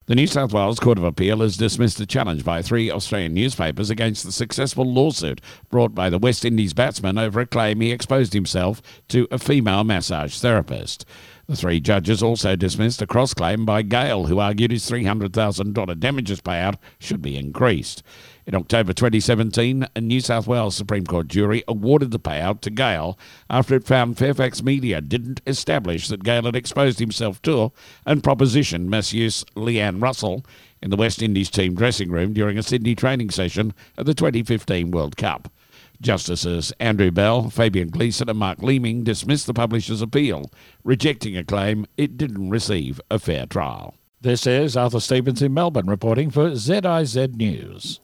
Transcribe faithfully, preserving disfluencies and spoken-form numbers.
The New South Wales Court of Appeal has dismissed a challenge by three Australian newspapers against the successful lawsuit brought by the West Indies batsman over a claim he exposed himself to a female massage therapist. The three judges also dismissed a cross-claim by Gale, who argued his three hundred thousand dollars damages payout should be increased. In October twenty seventeen, a New South Wales Supreme Court jury awarded the payout to Gale after it found Fairfax Media didn't establish that Gale had exposed himself to and propositioned masseuse Leanne Russell in the West Indies team dressing room during a Sydney training session at the twenty fifteen World Cup. Justices Andrew Bell, Fabian Gleeson and Mark Leeming dismissed the publisher's appeal, rejecting a claim it didn't receive a fair trial. This is Arthur Stevens in Melbourne reporting for Z I Z News.